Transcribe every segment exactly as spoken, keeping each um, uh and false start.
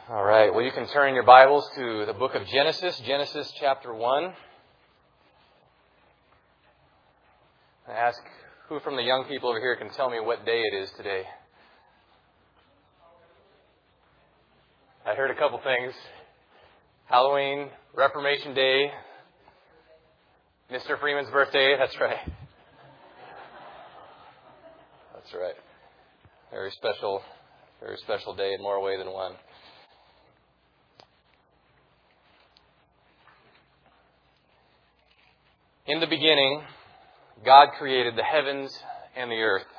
All right, well, you can turn your Bibles to the book of Genesis, Genesis chapter one. I ask who from the young people over here can tell me what day it is today. I heard a couple things. Halloween, Reformation Day, Mister Freeman's birthday, that's right. That's right. Very special, very special day in more ways than one. In the beginning, God created the heavens and the earth.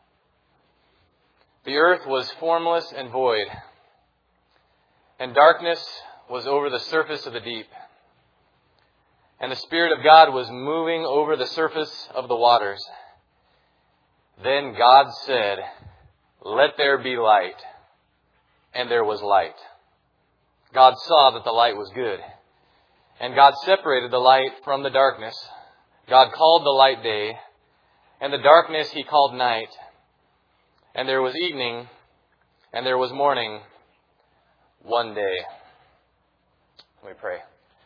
The earth was formless and void, and darkness was over the surface of the deep. And the Spirit of God was moving over the surface of the waters. Then God said, "Let there be light." And there was light. God saw that the light was good. And God separated the light from the darkness. God called the light day, and the darkness He called night. And there was evening, and there was morning, one day. Let me pray.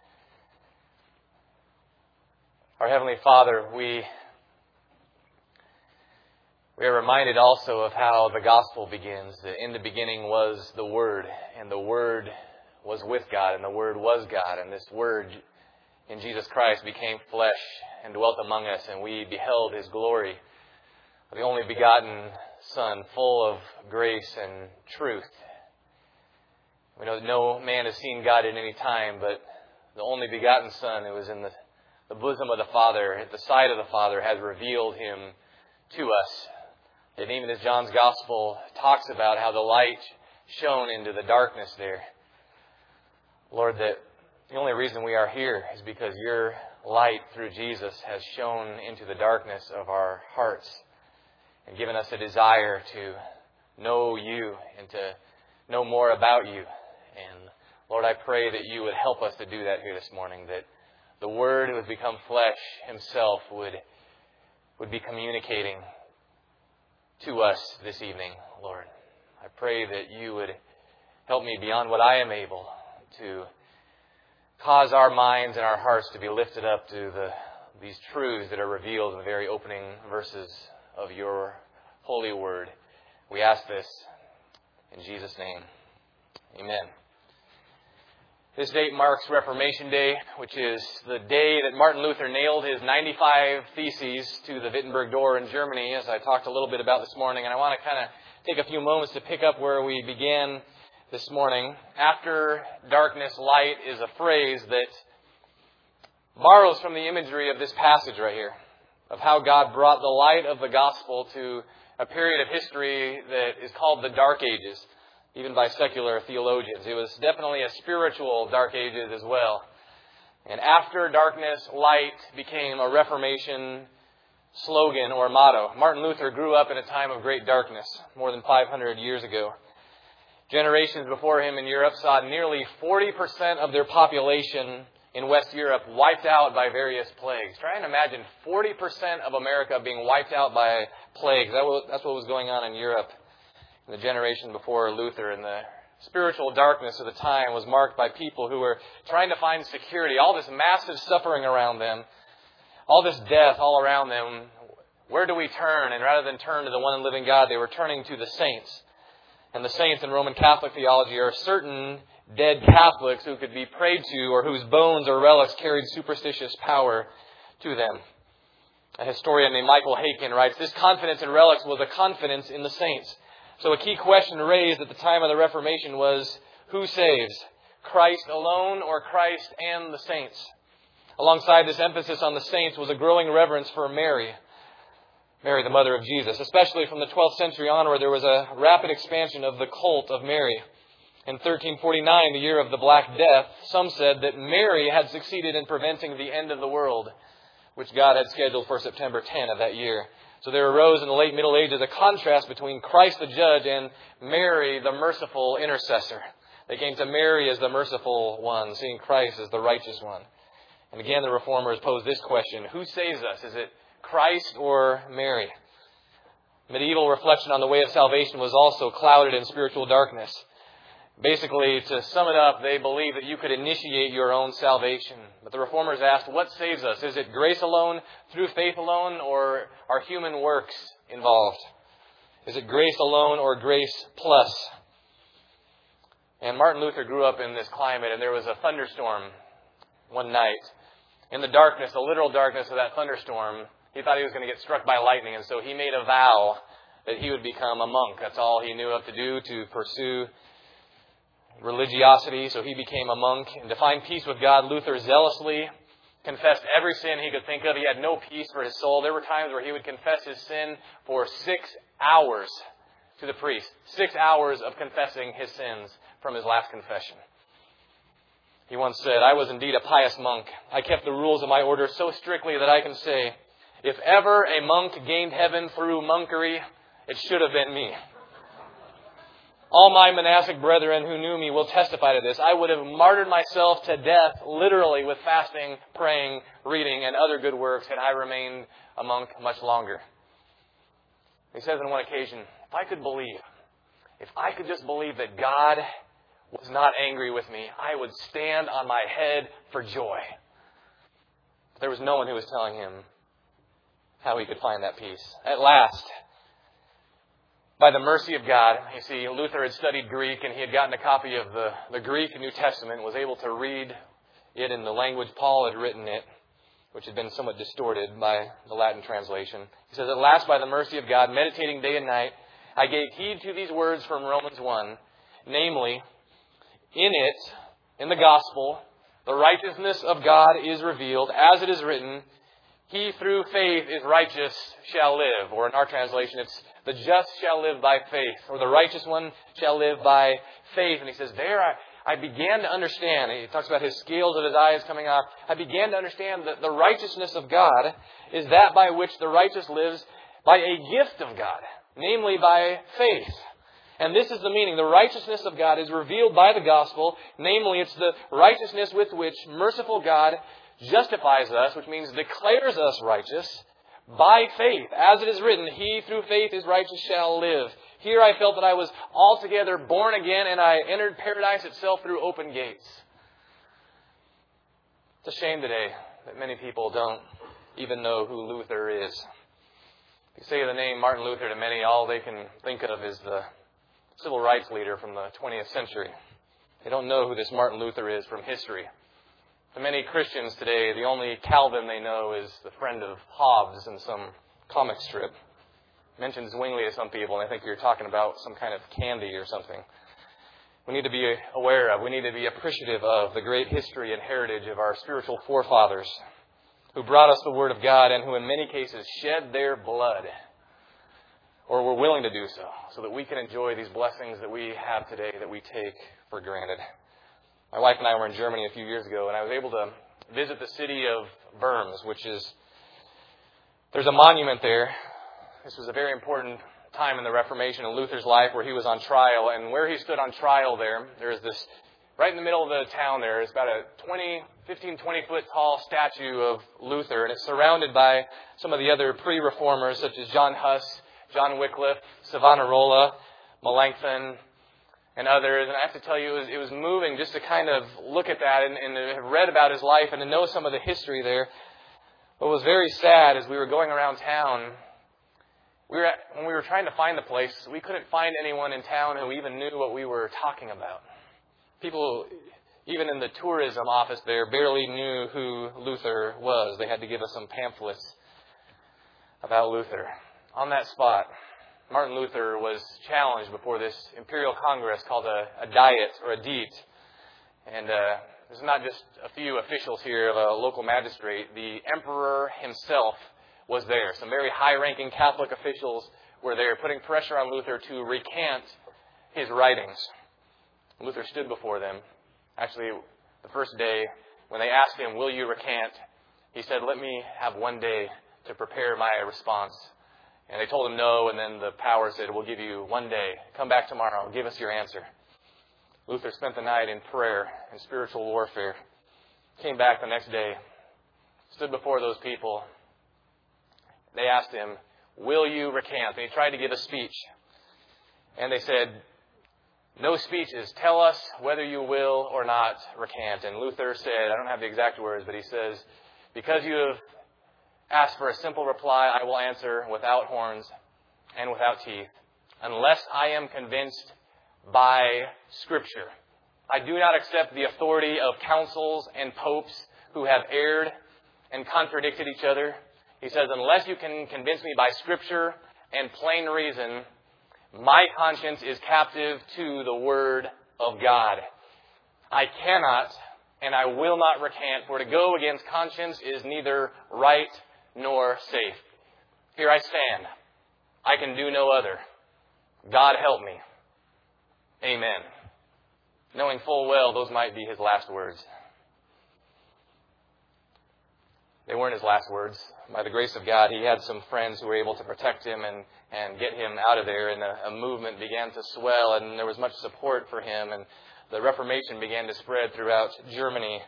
Our Heavenly Father, we, we are reminded also of how the gospel begins. That in the beginning was the Word, and the Word was with God, and the Word was God. And this Word in Jesus Christ became flesh and dwelt among us, and we beheld His glory, the only begotten Son, full of grace and truth. We know that no man has seen God at any time, but the only begotten Son who was in the, the bosom of the Father, at the side of the Father, has revealed Him to us. And even as John's Gospel talks about how the light shone into the darkness there, Lord, that the only reason we are here is because Your light through Jesus has shone into the darkness of our hearts and given us a desire to know You and to know more about You. And Lord, I pray that You would help us to do that here this morning, that the Word who has become flesh Himself would, would be communicating to us this evening, Lord. I pray that You would help me beyond what I am able to cause our minds and our hearts to be lifted up to the these truths that are revealed in the very opening verses of Your holy word. We ask this in Jesus' name. Amen. This date marks Reformation Day, which is the day that Martin Luther nailed his ninety-five Theses to the Wittenberg door in Germany, as I talked a little bit about this morning. And I want to kind of take a few moments to pick up where we began this morning. After darkness, light is a phrase that borrows from the imagery of this passage right here, of how God brought the light of the gospel to a period of history that is called the Dark Ages, even by secular theologians. It was definitely a spiritual Dark Ages as well. And after darkness, light became a Reformation slogan or motto. Martin Luther grew up in a time of great darkness more than five hundred years ago. Generations before him in Europe saw nearly forty percent of their population in West Europe wiped out by various plagues. Try and imagine forty percent of America being wiped out by plagues. That was, that's what was going on in Europe in the generation before Luther. And the spiritual darkness of the time was marked by people who were trying to find security. All this massive suffering around them, all this death all around them. Where do we turn? And rather than turn to the one and living God, they were turning to the saints. And the saints in Roman Catholic theology are certain dead Catholics who could be prayed to or whose bones or relics carried superstitious power to them. A historian named Michael Haykin writes, "This confidence in relics was a confidence in the saints." So a key question raised at the time of the Reformation was, who saves? Christ alone or Christ and the saints? Alongside this emphasis on the saints was a growing reverence for Mary. Mary, the mother of Jesus. Especially from the twelfth century onward, there was a rapid expansion of the cult of Mary. In thirteen forty-nine, the year of the Black Death, some said that Mary had succeeded in preventing the end of the world, which God had scheduled for September tenth of that year. So there arose in the late Middle Ages a contrast between Christ the judge and Mary, the merciful intercessor. They came to Mary as the merciful one, seeing Christ as the righteous one. And again, the Reformers posed this question: who saves us? Is it Christ or Mary? Medieval reflection on the way of salvation was also clouded in spiritual darkness. Basically, to sum it up, they believe that you could initiate your own salvation. But the Reformers asked, what saves us? Is it grace alone, through faith alone, or are human works involved? Is it grace alone or grace plus? And Martin Luther grew up in this climate, and there was a thunderstorm one night. In the darkness, the literal darkness of that thunderstorm, he thought he was going to get struck by lightning, and so he made a vow that he would become a monk. That's all he knew of to do, to pursue religiosity, so he became a monk. And to find peace with God, Luther zealously confessed every sin he could think of. He had no peace for his soul. There were times where he would confess his sin for six hours to the priest. Six hours of confessing his sins from his last confession. He once said, I was indeed a pious monk. I kept the rules of my order so strictly that I can say, if ever a monk gained heaven through monkery, it should have been me. All my monastic brethren who knew me will testify to this. I would have martyred myself to death, literally, with fasting, praying, reading, and other good works, had I remained a monk much longer. He says on one occasion, if I could believe, if I could just believe that God was not angry with me, I would stand on my head for joy. But there was no one who was telling him how he could find that peace. At last, by the mercy of God, you see, Luther had studied Greek and he had gotten a copy of the, the Greek New Testament, was able to read it in the language Paul had written it, which had been somewhat distorted by the Latin translation. He says, at last, by the mercy of God, meditating day and night, I gave heed to these words from Romans one, namely, in it, in the gospel, the righteousness of God is revealed, as it is written, he through faith is righteous shall live. Or in our translation, it's the just shall live by faith. Or the righteous one shall live by faith. And he says, there I, I began to understand. He talks about his scales of his eyes coming off. I began to understand that the righteousness of God is that by which the righteous lives by a gift of God. Namely by faith. And this is the meaning. The righteousness of God is revealed by the gospel. Namely, it's the righteousness with which merciful God justifies us, which means declares us righteous, by faith. As it is written, he through faith is righteous shall live. Here I felt that I was altogether born again, and I entered paradise itself through open gates. It's a shame today that many people don't even know who Luther is. If you say the name Martin Luther to many, all they can think of is the civil rights leader from the twentieth century. They don't know who this Martin Luther is from history. To many Christians today, the only Calvin they know is the friend of Hobbes in some comic strip. Mentions Zwingli to some people, and I think you're talking about some kind of candy or something. We need to be aware of, we need to be appreciative of the great history and heritage of our spiritual forefathers who brought us the Word of God and who in many cases shed their blood, or were willing to do so, so that we can enjoy these blessings that we have today that we take for granted. My wife and I were in Germany a few years ago, and I was able to visit the city of Worms, which is, there's a monument there. This was a very important time in the Reformation in Luther's life where he was on trial, and where he stood on trial there, there's this, right in the middle of the town there, it's about a twenty, fifteen, twenty foot tall statue of Luther, and it's surrounded by some of the other pre-reformers such as John Huss, John Wycliffe, Savonarola, Melanchthon, and others. And I have to tell you, it was, it was moving just to kind of look at that and, and to have read about his life and to know some of the history there. What was very sad as we were going around town, we were at, when we were trying to find the place, we couldn't find anyone in town who even knew what we were talking about. People, even in the tourism office there, barely knew who Luther was. They had to give us some pamphlets about Luther. On that spot, Martin Luther was challenged before this imperial congress called a, a diet or a diet. And uh, this is not just a few officials here of a local magistrate. The emperor himself was there. Some very high-ranking Catholic officials were there putting pressure on Luther to recant his writings. Luther stood before them. Actually, the first day, when they asked him, will you recant? He said, let me have one day to prepare my response. And they told him no, and then the power said, we'll give you one day. Come back tomorrow. Give us your answer. Luther spent the night in prayer and spiritual warfare. Came back the next day. Stood before those people. They asked him, will you recant? And he tried to give a speech. And they said, No speech is tell us whether you will or not recant. And Luther said, I don't have the exact words, but he says, because you have asked for a simple reply, I will answer without horns and without teeth, unless I am convinced by Scripture. I do not accept the authority of councils and popes who have erred and contradicted each other. He says, unless you can convince me by Scripture and plain reason, my conscience is captive to the Word of God. I cannot and I will not recant, for to go against conscience is neither right nor safe. Here I stand. I can do no other. God help me. Amen. Knowing full well those might be his last words. They weren't his last words. By the grace of God, he had some friends who were able to protect him and, and get him out of there. And a, a movement began to swell, and there was much support for him. And the Reformation began to spread throughout Germany.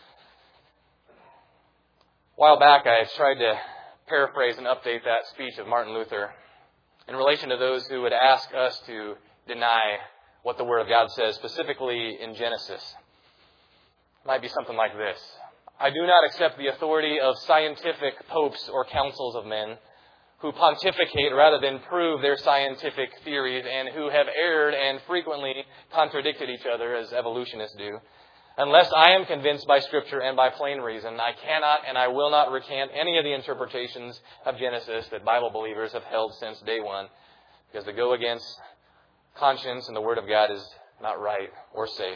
A while back, I tried to paraphrase and update that speech of Martin Luther in relation to those who would ask us to deny what the Word of God says, specifically in Genesis. It might be something like this. I do not accept the authority of scientific popes or councils of men who pontificate rather than prove their scientific theories and who have erred and frequently contradicted each other as evolutionists do. Unless I am convinced by Scripture and by plain reason, I cannot and I will not recant any of the interpretations of Genesis that Bible believers have held since day one, because to go against conscience and the Word of God is not right or safe.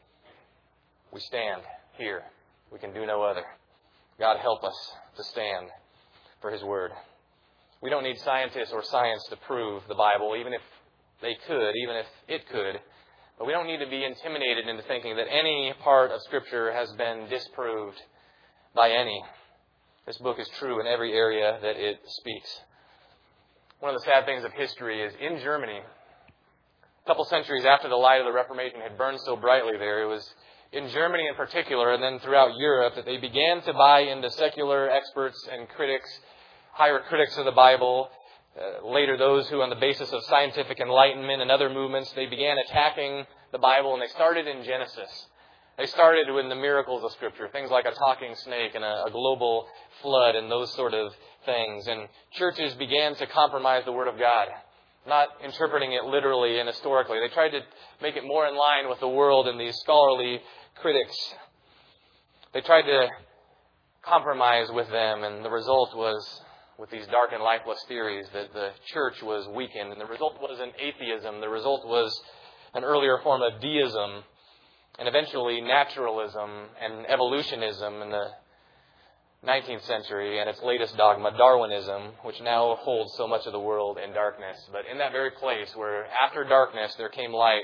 We stand here. We can do no other. God help us to stand for His Word. We don't need scientists or science to prove the Bible, even if they could, even if it could. But we don't need to be intimidated into thinking that any part of Scripture has been disproved by any. This book is true in every area that it speaks. One of the sad things of history is in Germany, a couple centuries after the light of the Reformation had burned so brightly there, it was in Germany in particular, and then throughout Europe, that they began to buy into secular experts and critics, higher critics of the Bible. Uh, later, those who, on the basis of scientific enlightenment and other movements, they began attacking the Bible, and they started in Genesis. They started with the miracles of Scripture, things like a talking snake and a, a global flood and those sort of things. And churches began to compromise the Word of God, not interpreting it literally and historically. They tried to make it more in line with the world and these scholarly critics. They tried to compromise with them, and the result was, with these dark and lifeless theories, that the church was weakened. And the result wasn't atheism. The result was an earlier form of deism, and eventually naturalism and evolutionism in the nineteenth century, and its latest dogma, Darwinism, which now holds so much of the world in darkness. But in that very place where after darkness there came light,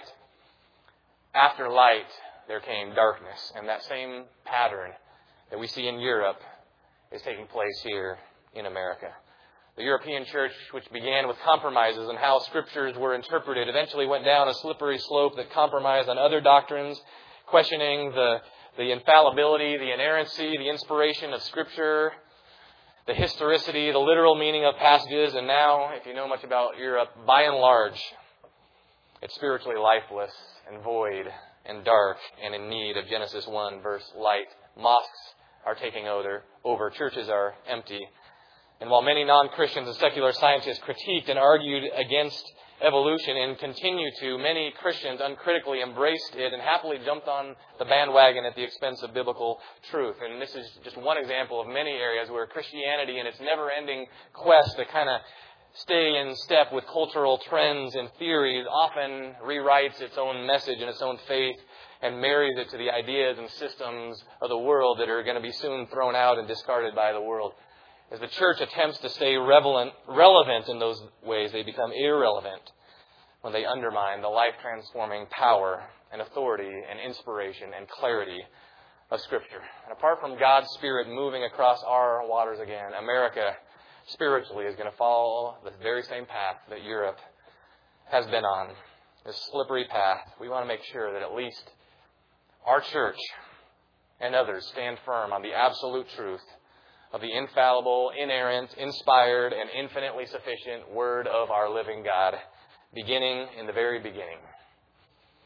after light there came darkness. And that same pattern that we see in Europe is taking place here in America. The European church, which began with compromises on how Scriptures were interpreted, eventually went down a slippery slope that compromised on other doctrines, questioning the, the infallibility, the inerrancy, the inspiration of Scripture, the historicity, the literal meaning of passages. And now, if you know much about Europe, by and large, it's spiritually lifeless and void and dark and in need of Genesis one, verse light. Mosques are taking over. over. Churches are empty. And while many non-Christians and secular scientists critiqued and argued against evolution and continue to, many Christians uncritically embraced it and happily jumped on the bandwagon at the expense of biblical truth. And this is just one example of many areas where Christianity, in its never-ending quest to kind of stay in step with cultural trends and theories, often rewrites its own message and its own faith and marries it to the ideas and systems of the world that are going to be soon thrown out and discarded by the world. As the church attempts to stay relevant, relevant in those ways, they become irrelevant when they undermine the life-transforming power and authority and inspiration and clarity of Scripture. And apart from God's Spirit moving across our waters again, America spiritually is going to follow the very same path that Europe has been on, this slippery path. We want to make sure that at least our church and others stand firm on the absolute truth of the infallible, inerrant, inspired, and infinitely sufficient Word of our living God, beginning in the very beginning.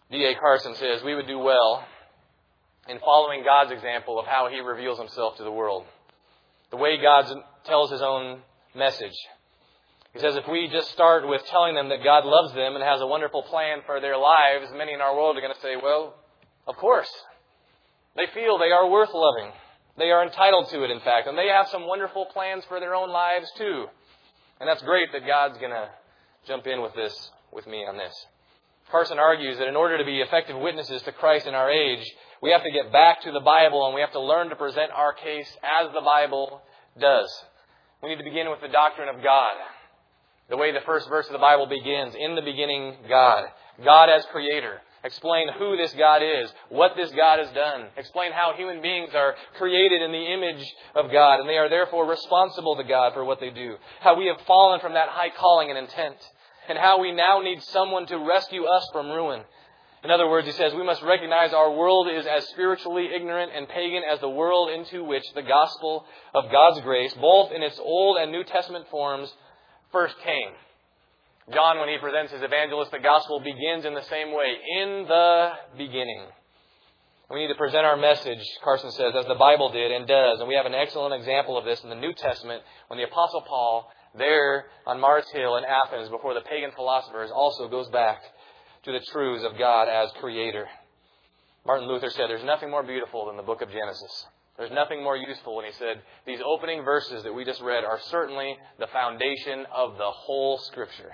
D A Carson says, we would do well in following God's example of how He reveals Himself to the world. The way God tells His own message. He says if we just start with telling them that God loves them and has a wonderful plan for their lives, many in our world are going to say, well, of course. They feel they are worth loving. They are entitled to it, in fact. And they have some wonderful plans for their own lives, too. And that's great that God's going to jump in with this, with me on this. Carson argues that in order to be effective witnesses to Christ in our age, we have to get back to the Bible and we have to learn to present our case as the Bible does. We need to begin with the doctrine of God. The way the first verse of the Bible begins, in the beginning, God. God as Creator. Explain who this God is, what this God has done. Explain how human beings are created in the image of God and they are therefore responsible to God for what they do. How we have fallen from that high calling and intent. And how we now need someone to rescue us from ruin. In other words, he says, we must recognize our world is as spiritually ignorant and pagan as the world into which the gospel of God's grace, both in its Old and New Testament forms, first came. John, when he presents his evangelistic gospel, begins in the same way. In the beginning. We need to present our message, Carson says, as the Bible did and does. And we have an excellent example of this in the New Testament when the Apostle Paul, there on Mars Hill in Athens before the pagan philosophers, also goes back to the truths of God as Creator. Martin Luther said, there's nothing more beautiful than the book of Genesis. There's nothing more useful when he said, these opening verses that we just read are certainly the foundation of the whole Scripture.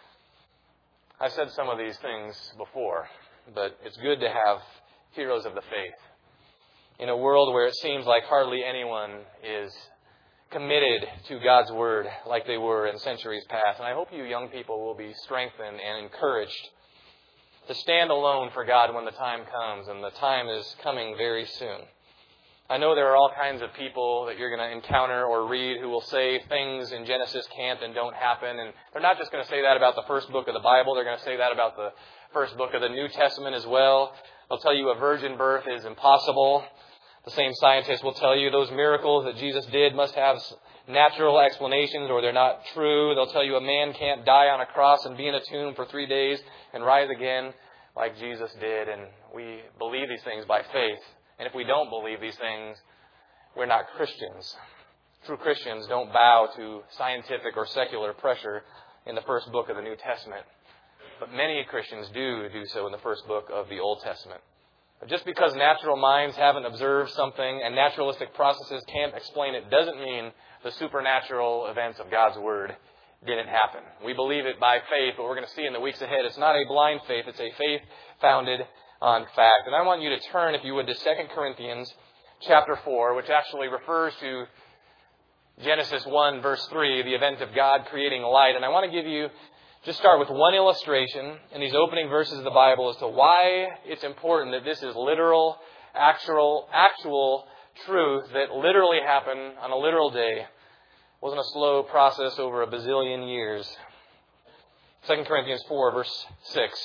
I've said some of these things before, but it's good to have heroes of the faith. In a world where it seems like hardly anyone is committed to God's Word like they were in centuries past. And I hope you young people will be strengthened and encouraged to stand alone for God when the time comes, and the time is coming very soon. I know there are all kinds of people that you're going to encounter or read who will say things in Genesis can't and don't happen. And they're not just going to say that about the first book of the Bible. They're going to say that about the first book of the New Testament as well. They'll tell you a virgin birth is impossible. The same scientists will tell you those miracles that Jesus did must have natural explanations or they're not true. They'll tell you a man can't die on a cross and be in a tomb for three days and rise again like Jesus did. And we believe these things by faith. And if we don't believe these things, we're not Christians. True Christians don't bow to scientific or secular pressure in the first book of the New Testament. But many Christians do do so in the first book of the Old Testament. But just because natural minds haven't observed something and naturalistic processes can't explain it doesn't mean the supernatural events of God's Word didn't happen. We believe it by faith, but we're going to see in the weeks ahead, it's not a blind faith, it's a faith founded on fact. And I want you to turn, if you would, to Second Corinthians chapter four, which actually refers to Genesis one, verse three, the event of God creating light. And I want to give you, just start with one illustration in these opening verses of the Bible as to why it's important that this is literal, actual, actual truth that literally happened on a literal day. It wasn't a slow process over a bazillion years. Second Corinthians four, verse six.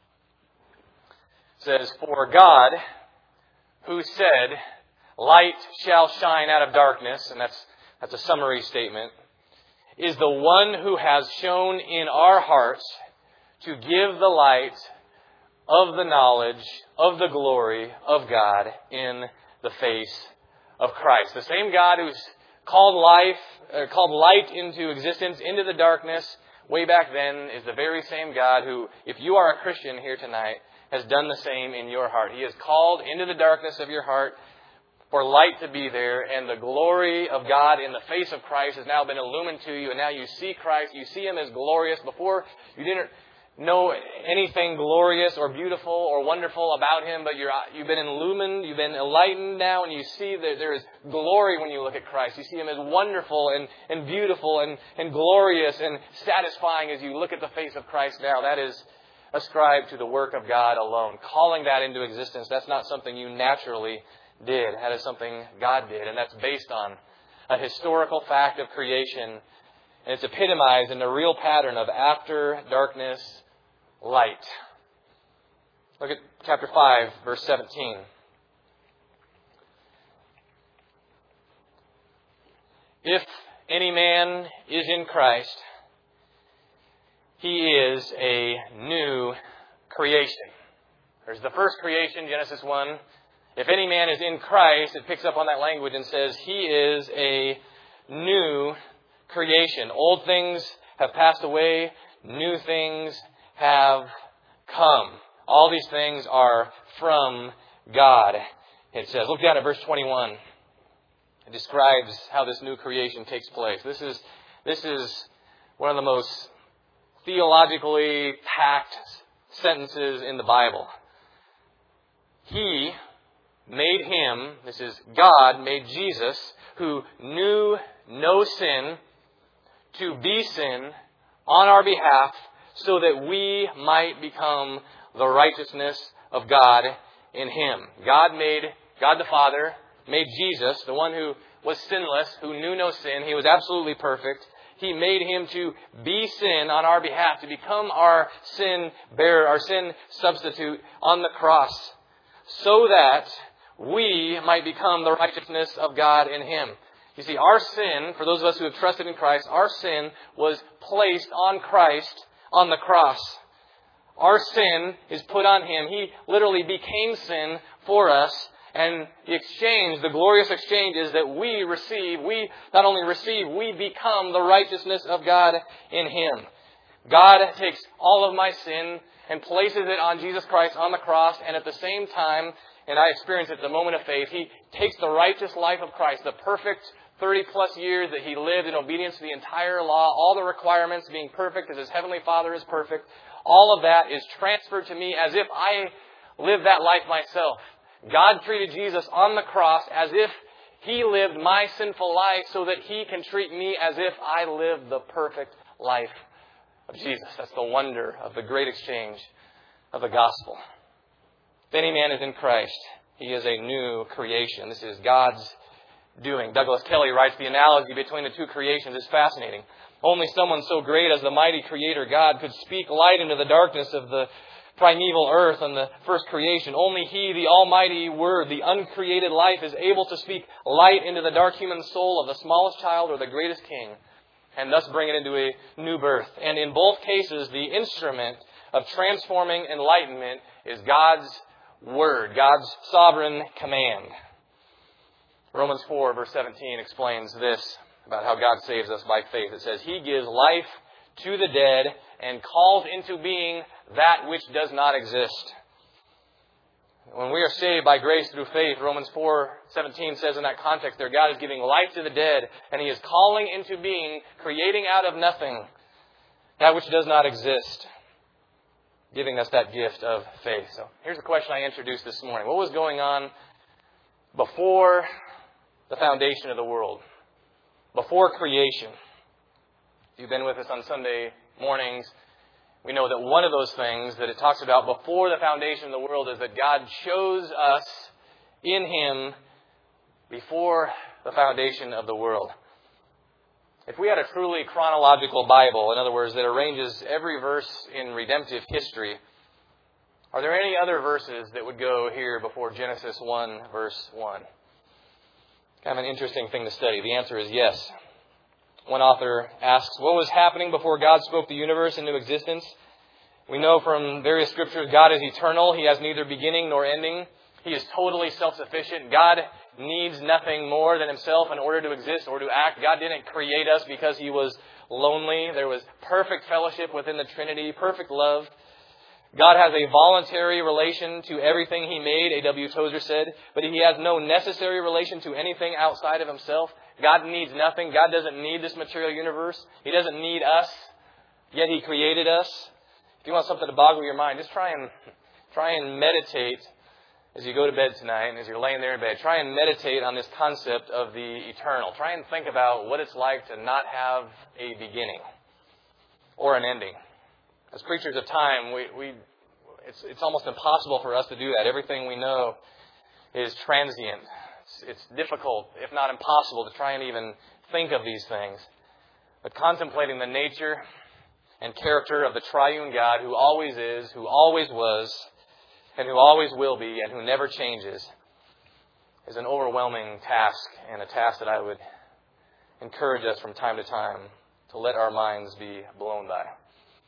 Says, for God, who said, light shall shine out of darkness, and that's that's a summary statement, is the one who has shown in our hearts to give the light of the knowledge of the glory of God in the face of Christ. The same God who's called life, uh, called light into existence, into the darkness, way back then, is the very same God who, if you are a Christian here tonight, has done the same in your heart. He has called into the darkness of your heart for light to be there, and the glory of God in the face of Christ has now been illumined to you, and now you see Christ, you see Him as glorious. Before, you didn't know anything glorious or beautiful or wonderful about Him, but you're, you've been illumined, you've been enlightened now, and you see that there is glory when you look at Christ. You see Him as wonderful and, and beautiful and, and glorious and satisfying as you look at the face of Christ now. That is ascribed to the work of God alone. Calling that into existence, that's not something you naturally did. That is something God did. And that's based on a historical fact of creation. And it's epitomized in the real pattern of after darkness, light. Look at chapter five, verse seventeen. If any man is in Christ, he is a new creation. There's the first creation, Genesis one. If any man is in Christ, it picks up on that language and says he is a new creation. Old things have passed away. New things have come. All these things are from God, it says. Look down at verse twenty-one. It describes how this new creation takes place. This is, this is one of the most theologically packed sentences in the Bible. He made him, this is God, made Jesus, who knew no sin, to be sin on our behalf, so that we might become the righteousness of God in Him. God made, God the Father, made Jesus, the one who was sinless, who knew no sin. He was absolutely perfect. He made Him to be sin on our behalf, to become our sin bearer, our sin substitute on the cross, so that we might become the righteousness of God in Him. You see, our sin, for those of us who have trusted in Christ, our sin was placed on Christ on the cross. Our sin is put on Him. He literally became sin for us. And the exchange, the glorious exchange, is that we receive, we not only receive, we become the righteousness of God in Him. God takes all of my sin and places it on Jesus Christ on the cross, and at the same time, and I experienced it at the moment of faith, He takes the righteous life of Christ, the perfect thirty plus years that He lived in obedience to the entire law, all the requirements, being perfect as His Heavenly Father is perfect, all of that is transferred to me as if I lived that life myself. God treated Jesus on the cross as if He lived my sinful life so that He can treat me as if I lived the perfect life of Jesus. That's the wonder of the great exchange of the gospel. If any man is in Christ, he is a new creation. This is God's doing. Douglas Kelly writes, the analogy between the two creations is fascinating. Only someone so great as the mighty Creator God could speak light into the darkness of the primeval earth and the first creation. Only He, the Almighty Word, the uncreated life, is able to speak light into the dark human soul of the smallest child or the greatest king, and thus bring it into a new birth. And in both cases, the instrument of transforming enlightenment is God's Word, God's sovereign command. Romans four, verse seventeen explains this about how God saves us by faith. It says, He gives life to the dead and calls into being that which does not exist. When we are saved by grace through faith, Romans four seventeen says in that context there, God is giving life to the dead, and He is calling into being, creating out of nothing, that which does not exist, giving us that gift of faith. So here's the question I introduced this morning. What was going on before the foundation of the world? Before creation? If you've been with us on Sunday mornings, we know that one of those things that it talks about before the foundation of the world is that God chose us in Him before the foundation of the world. If we had a truly chronological Bible, in other words, that arranges every verse in redemptive history, are there any other verses that would go here before Genesis one, verse one? Kind of an interesting thing to study. The answer is yes. One author asks, what was happening before God spoke the universe into existence? We know from various scriptures God is eternal. He has neither beginning nor ending. He is totally self-sufficient. God needs nothing more than Himself in order to exist or to act. God didn't create us because He was lonely. There was perfect fellowship within the Trinity, perfect love. God has a voluntary relation to everything He made, A W Tozer said, but He has no necessary relation to anything outside of Himself. God needs nothing. God doesn't need this material universe. He doesn't need us, yet He created us. If you want something to boggle your mind, just try and try and meditate as you go to bed tonight and as you're laying there in bed. Try and meditate on this concept of the eternal. Try and think about what it's like to not have a beginning or an ending. As preachers of time, we, we it's, it's almost impossible for us to do that. Everything we know is transient. It's, it's difficult, if not impossible, to try and even think of these things. But contemplating the nature and character of the triune God who always is, who always was, and who always will be, and who never changes, is an overwhelming task, and a task that I would encourage us from time to time to let our minds be blown by.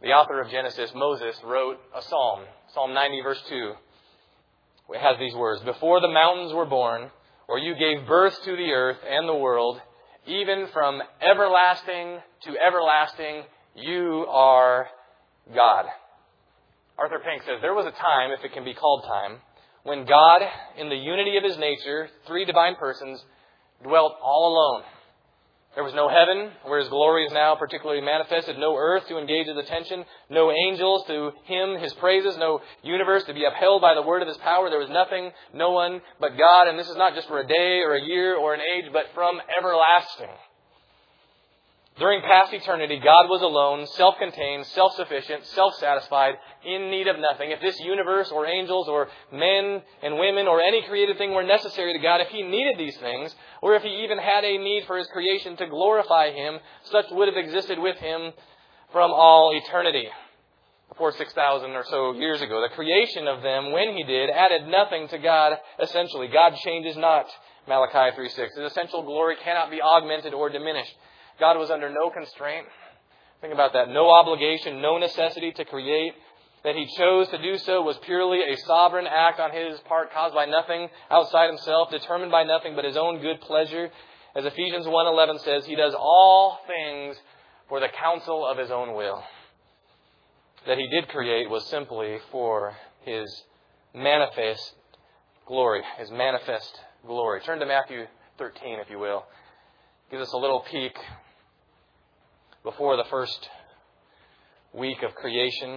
The author of Genesis, Moses, wrote a psalm, Psalm ninety, verse two. It has these words, "Before the mountains were born, or you gave birth to the earth and the world, even from everlasting to everlasting, you are God." Arthur Pink says, "There was a time, if it can be called time, when God, in the unity of His nature, three divine persons, dwelt all alone. There was no heaven, where His glory is now particularly manifested, no earth to engage His attention, no angels to hymn His praises, no universe to be upheld by the word of His power. There was nothing, no one but God." And this is not just for a day or a year or an age, but from everlasting. During past eternity, God was alone, self-contained, self-sufficient, self-satisfied, in need of nothing. If this universe or angels or men and women or any created thing were necessary to God, if He needed these things, or if He even had a need for His creation to glorify Him, such would have existed with Him from all eternity. Before six thousand or so years ago, the creation of them, when He did, added nothing to God essentially. God changes not, Malachi three six. His essential glory cannot be augmented or diminished. God was under no constraint. Think about that. No obligation, no necessity to create. That He chose to do so was purely a sovereign act on His part, caused by nothing outside Himself, determined by nothing but His own good pleasure. As Ephesians one eleven says, He does all things for the counsel of His own will. That He did create was simply for His manifest glory, His manifest glory. Turn to Matthew thirteen, if you will. Give us a little peek before the first week of creation.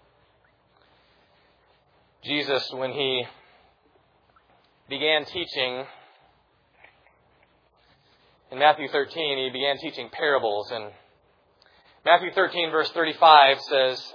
Jesus, when He began teaching in Matthew thirteen, He began teaching parables. And Matthew thirteen, verse thirty-five says,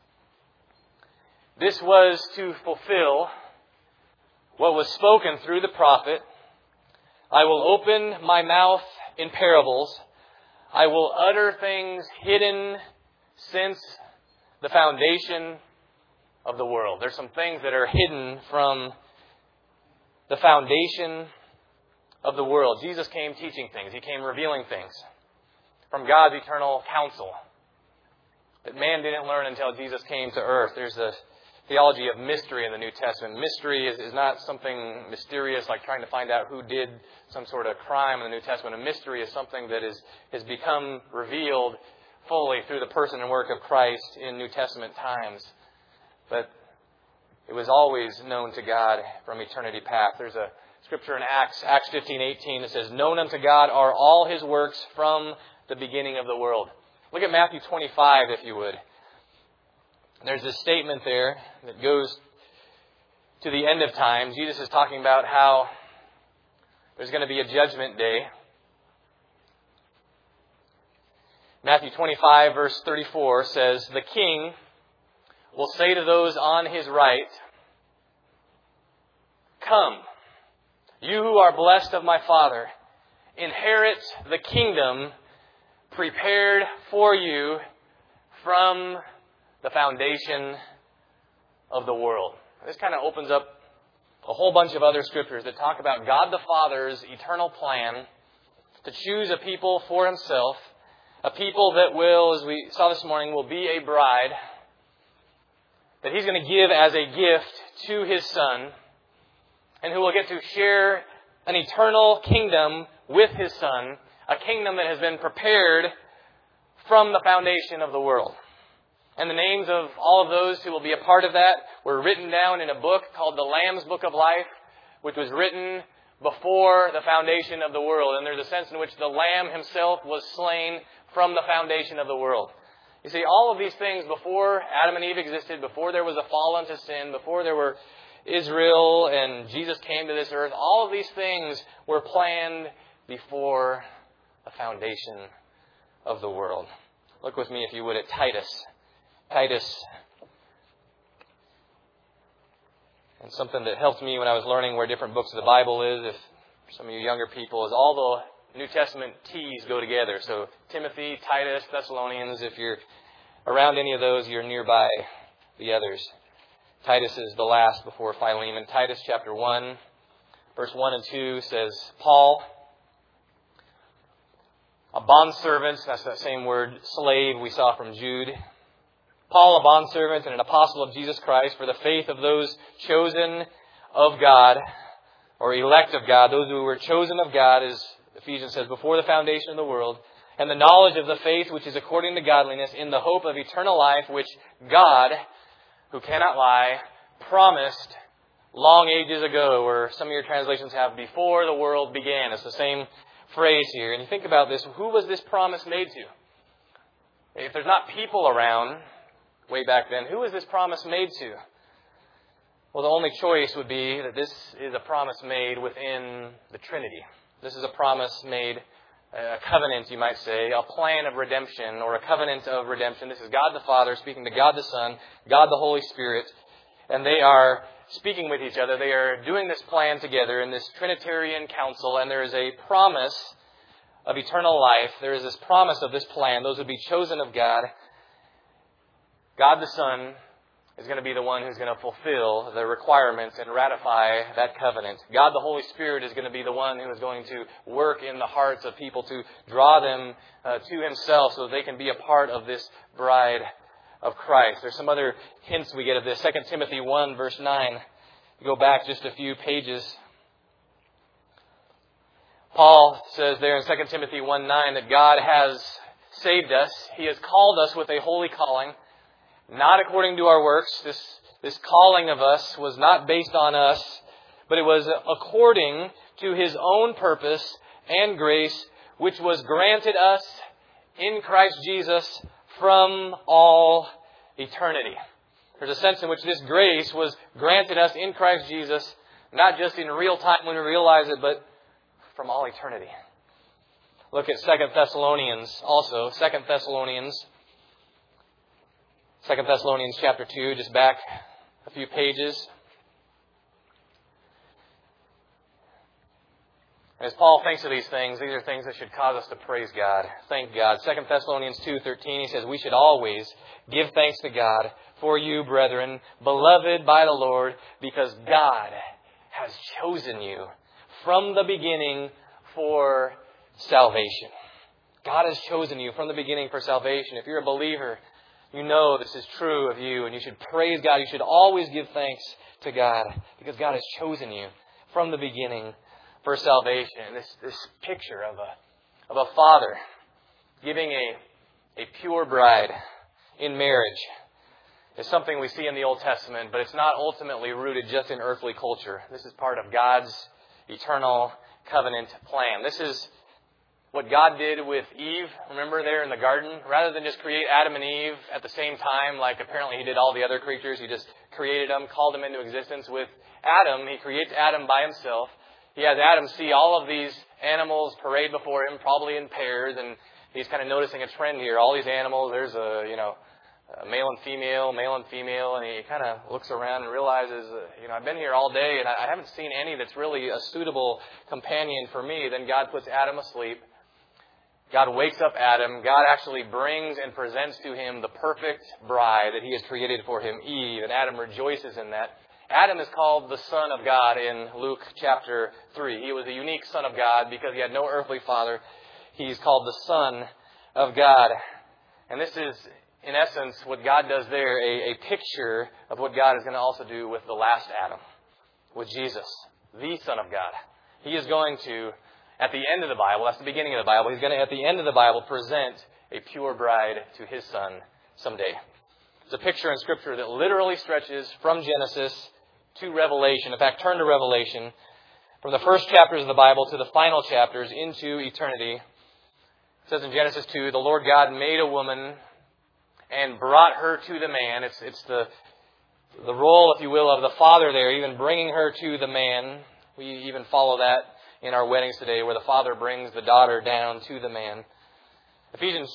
"This was to fulfill what was spoken through the prophet. I will open my mouth in parables. I will utter things hidden since the foundation of the world." There's some things that are hidden from the foundation of the world. Jesus came teaching things. He came revealing things from God's eternal counsel that man didn't learn until Jesus came to earth. There's a theology of mystery in the New Testament. Mystery is, is not something mysterious like trying to find out who did some sort of crime in the New Testament. A mystery is something that is has become revealed fully through the person and work of Christ in New Testament times. But it was always known to God from eternity past. There's a scripture in Acts, Acts fifteen eighteen, that says, "Known unto God are all His works from the beginning of the world." Look at Matthew twenty-five, if you would. There's this statement there that goes to the end of time. Jesus is talking about how there's going to be a judgment day. Matthew twenty-five, verse thirty-four says, "The king will say to those on his right, 'Come, you who are blessed of my Father, inherit the kingdom prepared for you from the foundation of the world.'" This kind of opens up a whole bunch of other scriptures that talk about God the Father's eternal plan to choose a people for Himself, a people that will, as we saw this morning, will be a bride, that He's going to give as a gift to His Son, and who will get to share an eternal kingdom with His Son, a kingdom that has been prepared from the foundation of the world. And the names of all of those who will be a part of that were written down in a book called the Lamb's Book of Life, which was written before the foundation of the world. And there's a sense in which the Lamb Himself was slain from the foundation of the world. You see, all of these things before Adam and Eve existed, before there was a fall into sin, before there were Israel and Jesus came to this earth, all of these things were planned before the foundation of the world. Look with me, if you would, at Titus. Titus. And something that helped me when I was learning where different books of the Bible is, if some of you younger people, is all the New Testament T's go together. So Timothy, Titus, Thessalonians, if you're around any of those, you're nearby the others. Titus is the last before Philemon. Titus chapter one, verse one and two says, "Paul, a bondservant," that's that same word, slave we saw from Jude, Paul, a bondservant and an apostle of Jesus Christ, for the faith of those chosen of God, or elect of God, those who were chosen of God, as Ephesians says, before the foundation of the world, and the knowledge of the faith which is according to godliness, in the hope of eternal life, which God, who cannot lie, promised long ages ago, or some of your translations have before the world began. It's the same phrase here. And you think about this, who was this promise made to? If there's not people around way back then, who was this promise made to? Well, the only choice would be that this is a promise made within the Trinity. This is a promise made, a covenant, you might say, a plan of redemption, or a covenant of redemption. This is God the Father speaking to God the Son, God the Holy Spirit, and they are speaking with each other. They are doing this plan together in this Trinitarian council, and there is a promise of eternal life. There is this promise of this plan. Those would be chosen of God. God the Son is going to be the one who's going to fulfill the requirements and ratify that covenant. God the Holy Spirit is going to be the one who is going to work in the hearts of people to draw them uh, to Himself so that they can be a part of this bride of Christ. There's some other hints we get of this. Second Timothy one, verse nine. Go back just a few pages. Paul says there in Second Timothy one nine that God has saved us. He has called us with a holy calling, not according to our works. This, this calling of us was not based on us, but it was according to His own purpose and grace, which was granted us in Christ Jesus from all eternity. There's a sense in which this grace was granted us in Christ Jesus, not just in real time when we realize it, but from all eternity. Look at Second Thessalonians also. Second Thessalonians. Second Thessalonians chapter two, just back a few pages. As Paul thinks of these things, these are things that should cause us to praise God. Thank God. Second Thessalonians two thirteen, he says, we should always give thanks to God for you, brethren, beloved by the Lord, because God has chosen you from the beginning for salvation. God has chosen you from the beginning for salvation. If you're a believer, you know this is true of you, and you should praise God. You should always give thanks to God because God has chosen you from the beginning for salvation. This this picture of a of a father giving a a pure bride in marriage is something we see in the Old Testament, but it's not ultimately rooted just in earthly culture. This is part of God's eternal covenant plan. This is what God did with Eve, remember there in the garden? Rather than just create Adam and Eve at the same time, like apparently He did all the other creatures, He just created them, called them into existence. With Adam, He creates Adam by himself. He has Adam see all of these animals parade before him, probably in pairs, and he's kind of noticing a trend here. All these animals, there's a, you know, a male and female, male and female, and he kind of looks around and realizes, uh, you know, I've been here all day and I haven't seen any that's really a suitable companion for me. Then God puts Adam asleep. God wakes up Adam. God actually brings and presents to him the perfect bride that He has created for him, Eve, and Adam rejoices in that. Adam is called the Son of God in Luke chapter three. He was a unique Son of God because he had no earthly father. He's called the Son of God. And this is, in essence, what God does there, a, a picture of what God is going to also do with the last Adam, with Jesus, the Son of God. He is going to, at the end of the Bible, that's the beginning of the Bible, He's going to, at the end of the Bible, present a pure bride to His Son someday. It's a picture in Scripture that literally stretches from Genesis to Revelation. In fact, turn to Revelation. From the first chapters of the Bible to the final chapters into eternity. It says in Genesis two, the Lord God made a woman and brought her to the man. It's, it's the, the role, if you will, of the father there, even bringing her to the man. We even follow that in our weddings today, where the father brings the daughter down to the man. Ephesians,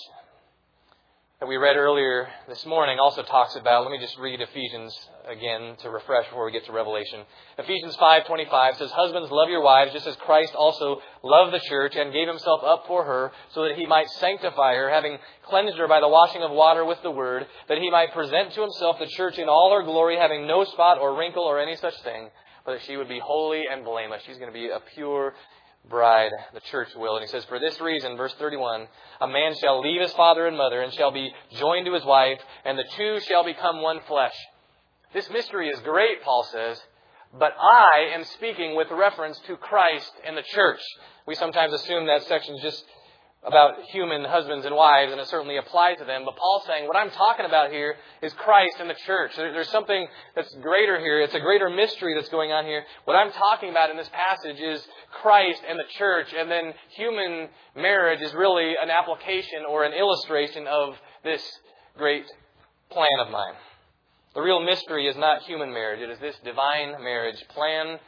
that we read earlier this morning, also talks about, let me just read Ephesians again to refresh before we get to Revelation. Ephesians five twenty-five says, husbands, love your wives, just as Christ also loved the church and gave Himself up for her, so that He might sanctify her, having cleansed her by the washing of water with the word, that He might present to Himself the church in all her glory, having no spot or wrinkle or any such thing, but that she would be holy and blameless. She's going to be a pure bride, the church will. And he says, for this reason, verse thirty-one, a man shall leave his father and mother and shall be joined to his wife, and the two shall become one flesh. This mystery is great, Paul says, but I am speaking with reference to Christ and the church. We sometimes assume that section is just about human husbands and wives, and it certainly applies to them. But Paul's saying, what I'm talking about here is Christ and the church. There's something that's greater here. It's a greater mystery that's going on here. What I'm talking about in this passage is Christ and the church, and then human marriage is really an application or an illustration of this great plan of mine. The real mystery is not human marriage. It is this divine marriage plan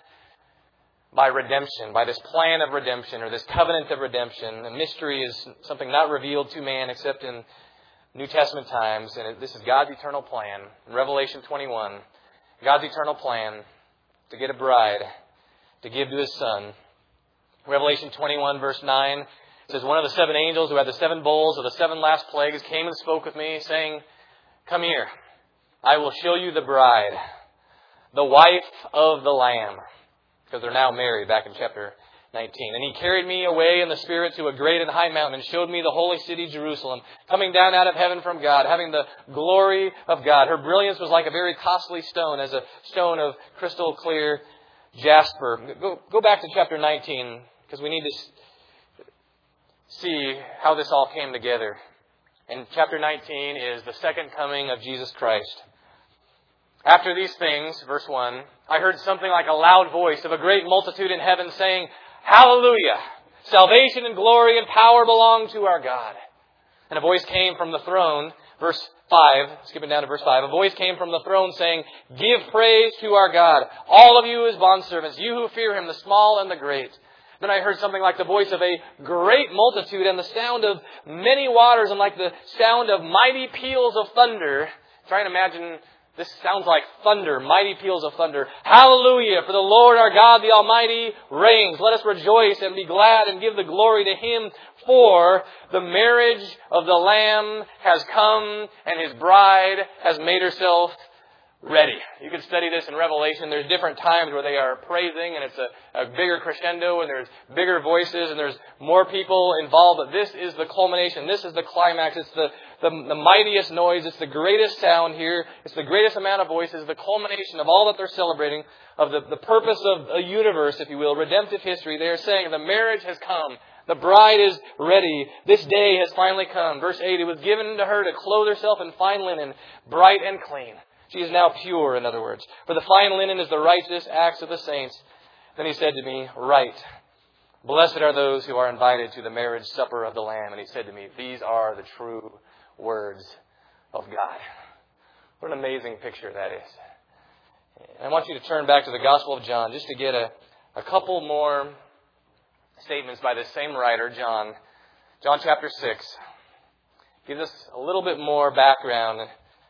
by redemption, by this plan of redemption or this covenant of redemption. The mystery is something not revealed to man except in New Testament times. And this is God's eternal plan. In Revelation twenty-one, God's eternal plan to get a bride to give to His Son. Revelation twenty-one verse nine says, one of the seven angels who had the seven bowls of the seven last plagues came and spoke with me, saying, come here, I will show you the bride, the wife of the Lamb. Because they're now married, back in chapter nineteen. And he carried me away in the Spirit to a great and high mountain and showed me the holy city, Jerusalem, coming down out of heaven from God, having the glory of God. Her brilliance was like a very costly stone, as a stone of crystal clear jasper. Go, go back to chapter nineteen, because we need to see how this all came together. And chapter nineteen is the second coming of Jesus Christ. After these things, verse one, I heard something like a loud voice of a great multitude in heaven saying, Hallelujah! Salvation and glory and power belong to our God. And a voice came from the throne, verse five, skipping down to verse five, a voice came from the throne saying, give praise to our God, all of you His bondservants, you who fear Him, the small and the great. Then I heard something like the voice of a great multitude and the sound of many waters and like the sound of mighty peals of thunder. Try and imagine. This sounds like thunder, mighty peals of thunder. Hallelujah! For the Lord our God, the Almighty, reigns. Let us rejoice and be glad and give the glory to Him. For the marriage of the Lamb has come, and His bride has made herself ready. You can study this in Revelation. There's different times where they are praising, and it's a, a bigger crescendo, and there's bigger voices, and there's more people involved. But this is the culmination. This is the climax. It's the, the, the mightiest noise. It's the greatest sound here. It's the greatest amount of voices. The culmination of all that they're celebrating, of the, the purpose of a universe, if you will, redemptive history. They are saying the marriage has come. The bride is ready. This day has finally come. Verse eight, it was given to her to clothe herself in fine linen, bright and clean. She is now pure, in other words. For the fine linen is the righteous acts of the saints. Then he said to me, write, blessed are those who are invited to the marriage supper of the Lamb. And he said to me, these are the true words of God. What an amazing picture that is. And I want you to turn back to the Gospel of John just to get a, a couple more statements by this same writer, John. John chapter six. Gives us a little bit more background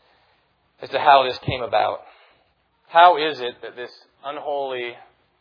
as to how this came about. How is it that this unholy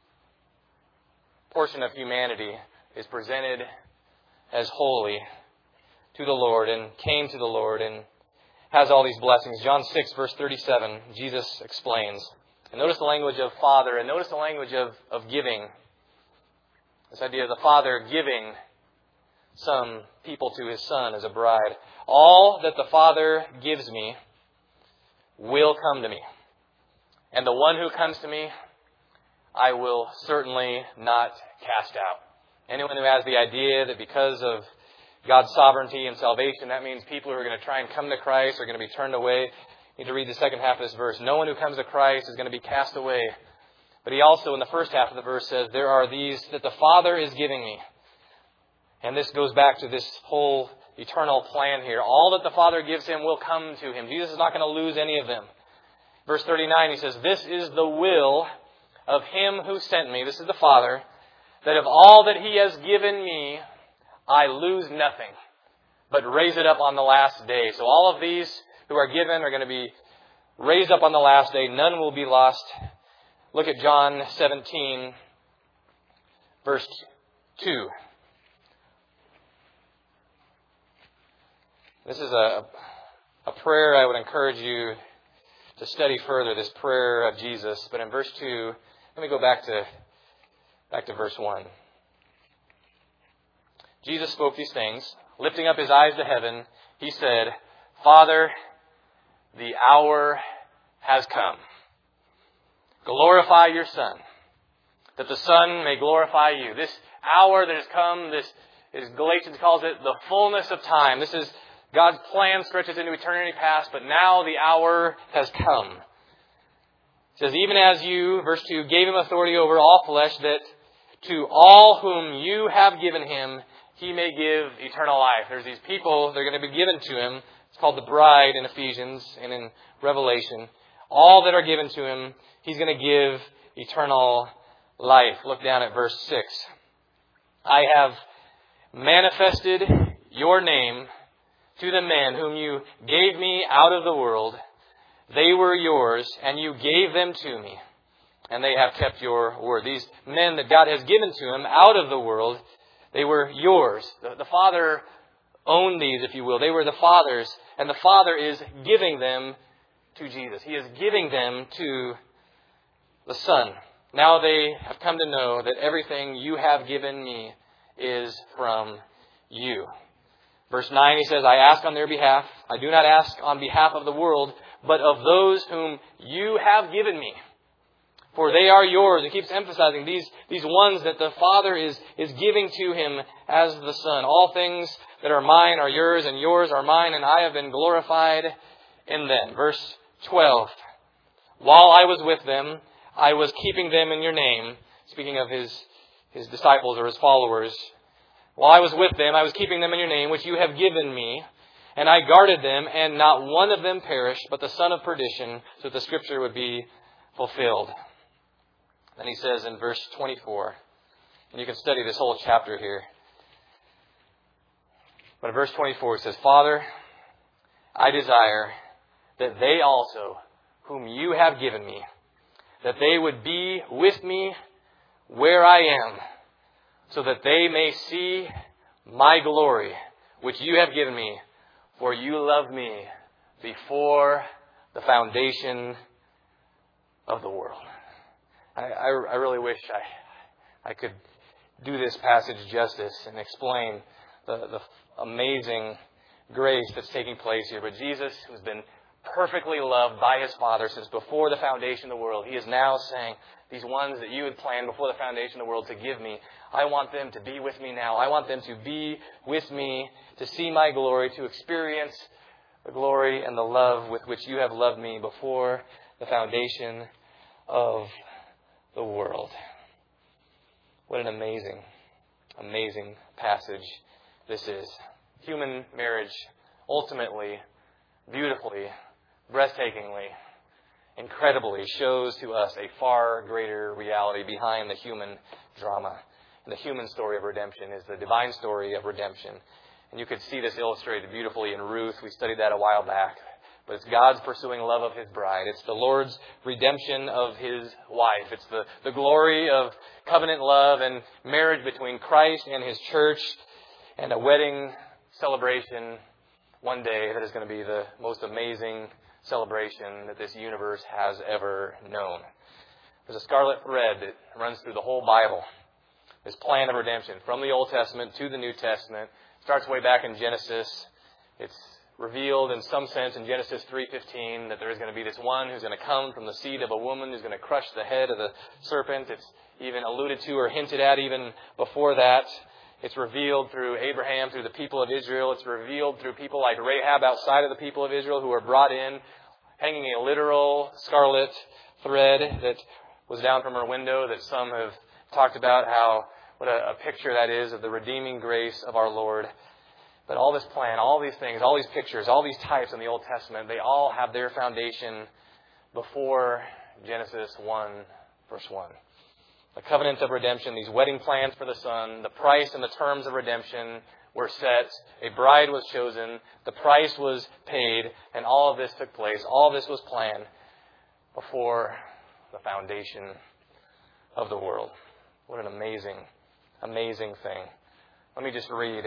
portion of humanity is presented as holy to the Lord and came to the Lord and has all these blessings? John six, verse thirty-seven, Jesus explains. And notice the language of Father, and notice the language of, of giving. This idea of the Father giving some people to His Son as a bride. All that the Father gives me will come to me. And the one who comes to me, I will certainly not cast out. Anyone who has the idea that because of God's sovereignty and salvation, that means people who are going to try and come to Christ are going to be turned away. You need to read the second half of this verse. No one who comes to Christ is going to be cast away. But he also, in the first half of the verse, says, there are these that the Father is giving me. And this goes back to this whole eternal plan here. All that the Father gives Him will come to Him. Jesus is not going to lose any of them. Verse thirty-nine, he says, this is the will of Him who sent me. This is the Father. That of all that He has given me, I lose nothing, but raise it up on the last day. So all of these who are given are going to be raised up on the last day. None will be lost. Look at John seventeen, verse two. This is a, a prayer I would encourage you to study further, this prayer of Jesus. But in verse two, let me go back to back to verse one. Jesus spoke these things, lifting up his eyes to heaven, he said, Father, the hour has come. Glorify your Son, that the Son may glorify you. This hour that has come, this is, Galatians calls it the fullness of time. This is God's plan stretches into eternity past, but now the hour has come. It says, even as you, verse two, gave him authority over all flesh, that to all whom you have given him, he may give eternal life. There's these people, they're going to be given to him. It's called the bride in Ephesians and in Revelation. All that are given to him, he's going to give eternal life. Look down at verse six. I have manifested your name to the men whom you gave me out of the world. They were yours, and you gave them to me, and they have kept your word. These men that God has given to him out of the world, they were yours. The, the Father owned these, if you will. They were the Father's, and the Father is giving them to Jesus. He is giving them to the Son. Now they have come to know that everything you have given me is from you. Verse nine, he says, I ask on their behalf. I do not ask on behalf of the world, but of those whom you have given me. For they are yours. It keeps emphasizing these, these ones that the Father is, is giving to him as the Son. All things that are mine are yours, and yours are mine, and I have been glorified in them. Verse twelve. While I was with them, I was keeping them in your name. Speaking of his, his disciples or his followers. While I was with them, I was keeping them in your name, which you have given me. And I guarded them, and not one of them perished, but the son of perdition, so that the scripture would be fulfilled. Then he says in verse twenty-four, and you can study this whole chapter here. But in verse twenty-four it says, Father, I desire that they also, whom you have given me, that they would be with me where I am, so that they may see my glory, which you have given me, for you loved me before the foundation of the world. I, I, I really wish I, I could do this passage justice and explain the, the amazing grace that's taking place here. But Jesus, who's been perfectly loved by his Father since before the foundation of the world, he is now saying, these ones that you had planned before the foundation of the world to give me, I want them to be with me now. I want them to be with me, to see my glory, to experience the glory and the love with which you have loved me before the foundation of the world. What an amazing, amazing passage this is. Human marriage, ultimately, beautifully, breathtakingly, incredibly shows to us a far greater reality behind the human drama. And the human story of redemption is the divine story of redemption. And you could see this illustrated beautifully in Ruth. We studied that a while back. But it's God's pursuing love of his bride. It's the Lord's redemption of his wife. It's the, the glory of covenant love and marriage between Christ and his church, and a wedding celebration one day that is going to be the most amazing celebration that this universe has ever known. There's a scarlet thread that runs through the whole Bible. This plan of redemption from the Old Testament to the New Testament starts way back in Genesis. It's revealed in some sense in Genesis three fifteen that there is going to be this one who's going to come from the seed of a woman who's going to crush the head of the serpent. It's even alluded to or hinted at even before that. It's revealed through Abraham, through the people of Israel. It's revealed through people like Rahab outside of the people of Israel who are brought in, hanging a literal scarlet thread that was down from her window that some have talked about how, what a, a picture that is of the redeeming grace of our Lord. But all this plan, all these things, all these pictures, all these types in the Old Testament, they all have their foundation before Genesis one, verse one. The covenant of redemption, these wedding plans for the Son, the price and the terms of redemption were set. A bride was chosen. The price was paid. And all of this took place. All of this was planned before the foundation of the world. What an amazing, amazing thing. Let me just read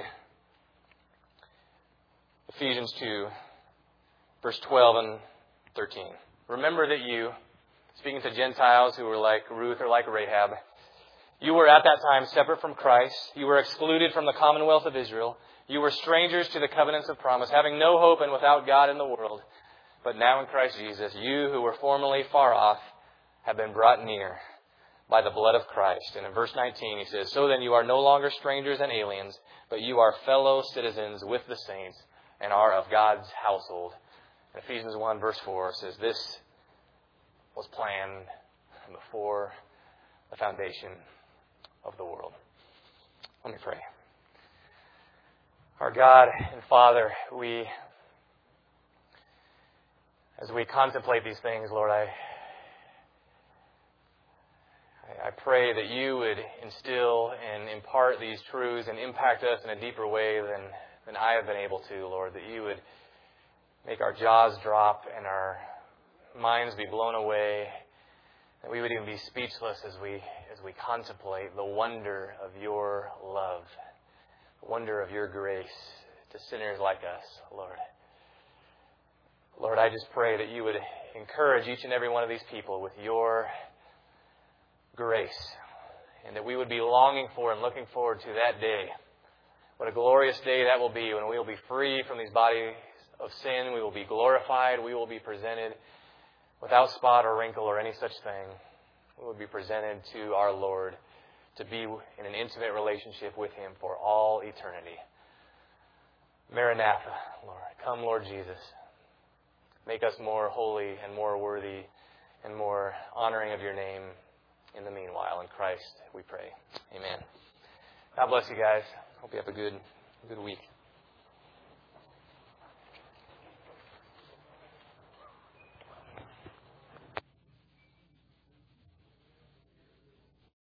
Ephesians two, verse twelve and thirteen. Remember that you, speaking to Gentiles who were like Ruth or like Rahab, You were at that time separate from Christ. You were excluded from the commonwealth of Israel. You were strangers to the covenants of promise, having no hope and without God in the world. But now in Christ Jesus, you who were formerly far off have been brought near by the blood of Christ. And in verse nineteen he says, so then you are no longer strangers and aliens, but you are fellow citizens with the saints and are of God's household. And Ephesians one verse four says, this was planned before the foundation of the world. Let me pray. Our God and Father, we, as we contemplate these things, Lord, I I pray that you would instill and impart these truths and impact us in a deeper way than, than I have been able to, Lord, that you would make our jaws drop and our minds be blown away, that we would even be speechless as we as we contemplate the wonder of your love, the wonder of your grace to sinners like us, Lord. Lord, I just pray that you would encourage each and every one of these people with your grace, and that we would be longing for and looking forward to that day. What a glorious day that will be when we will be free from these bodies of sin. We will be glorified. We will be presented without spot or wrinkle or any such thing. We will be presented to our Lord to be in an intimate relationship with Him for all eternity. Maranatha, Lord. Come, Lord Jesus. Make us more holy and more worthy and more honoring of your name. In the meanwhile, in Christ we pray. Amen. God bless you guys. Hope you have a good, good week.